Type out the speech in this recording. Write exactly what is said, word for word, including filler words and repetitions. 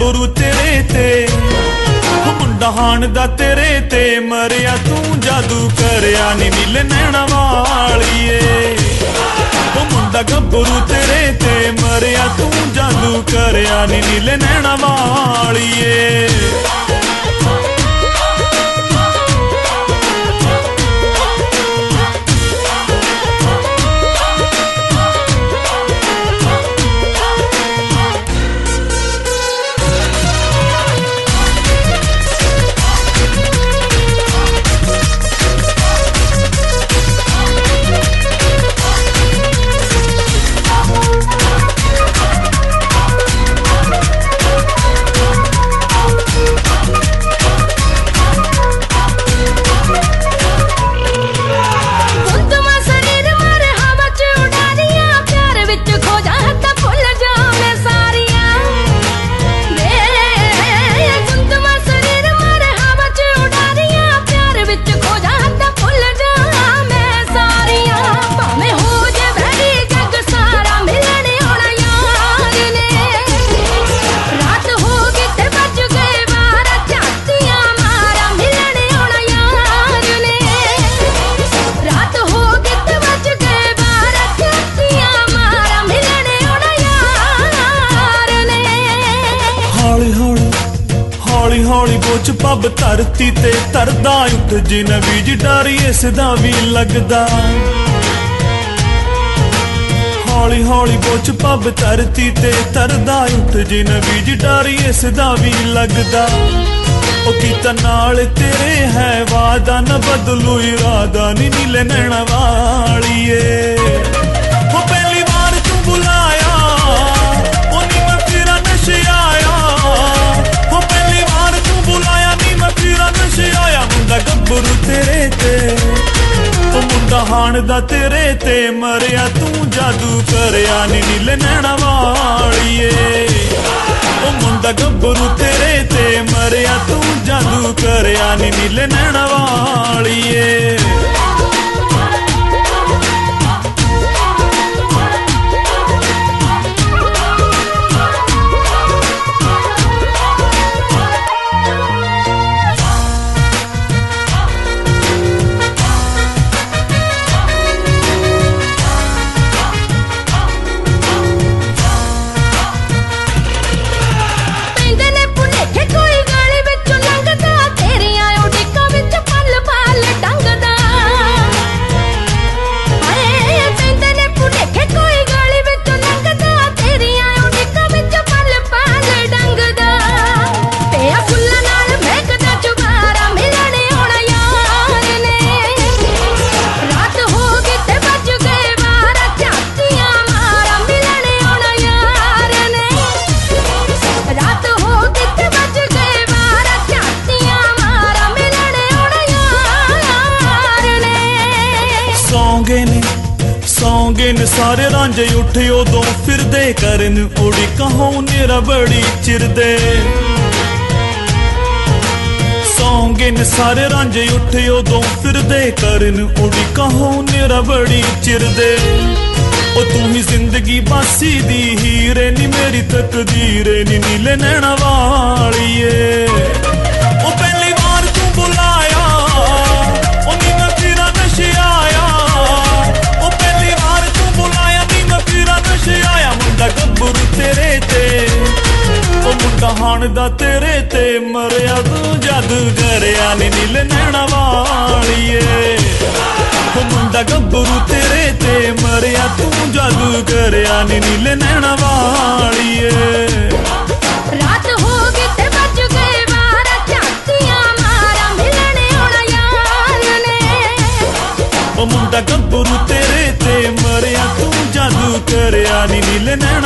ਗੱਭਰੂ ਤੇਰੇ ਤੇ ਮੁੰਡਾ ਹਾਣ ਦਾ ਤੇਰੇ ਤੇ ਮਰਿਆ ਤੂੰ ਜਾਦੂ ਕਰਿਆ ਨੀ ਨੀਲੇ ਨੈਣਾ ਵਾਲੀਏ ਉਹ ਮੁੰਡਾ ਗੱਭਰੂ ਤੇਰੇ ਤੇ ਮਰਿਆ ਤੂੰ ਜਾਦੂ ਕਰਿਆ ਨੀ ਨੀਲੇ ਨੈਣਾ ਵਾਲੀਏ हौली बोच पब धरती ते तरदा उठ जिन बीज डर इसदा भी लगदा हौली हौली बोच पब धरती ते तरदा उठ जिन बीज डर इसदा भी लगदा ओ कीता नाल तेरे है वादा न बदलू इरादा नी नीले नैना वालीए ओ पहली बार तू बुलाया ओ नी मैं फिरा नशे आया मुंडा गब्बरू तेरे ते ओ मुंडा हाण दा तेरे ते मरिया तू जादू करिया नी नीले नैना वालीए ओ मुंडा गब्बरू तेरे ते मरिया तू जादू करिया नी नीले नैना वालीए सौंगे ने सारे रांझे उठे उदों फिरदे करन उड़ी कहों नेरा बड़ी चिरदे सौंगे ने सारे रांझे उठे उदों फिरदे करन उड़ी कहों नेरा बड़ी चिरदे ओ तू ही जिंदगी बासी दी हीरे नी मेरी तकदीर नी नीले नैना वालीए ओ पहली बार तू बुलाया ओ नी मैं फिरा नशे आया आया मुंडा गब्बरू तेरे ते ओ मुंडा हाण दा तेरे ते मरिया तू जादू करिया नी नीले नैना वालीए ओ मुंडा गब्बरू तेरे ते मरिया तू जादू करिया नी नीले नैना वालीए रात हो गई ते बज गए बारह झांकियां मारा मिलने आना यार ने ओ मुंडा गब्बरू तेरे ते मरिया तू जादू करिया नी नीले नैना